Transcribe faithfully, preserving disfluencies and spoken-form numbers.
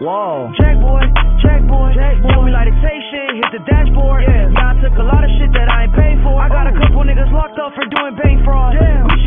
Whoa. Jack boy, Jack boy, Jack boy. Told me like to take shit, hit the dashboard. Yeah. yeah, I took a lot of shit that I ain't paid for. I got a couple niggas locked up for doing bank fraud. Damn.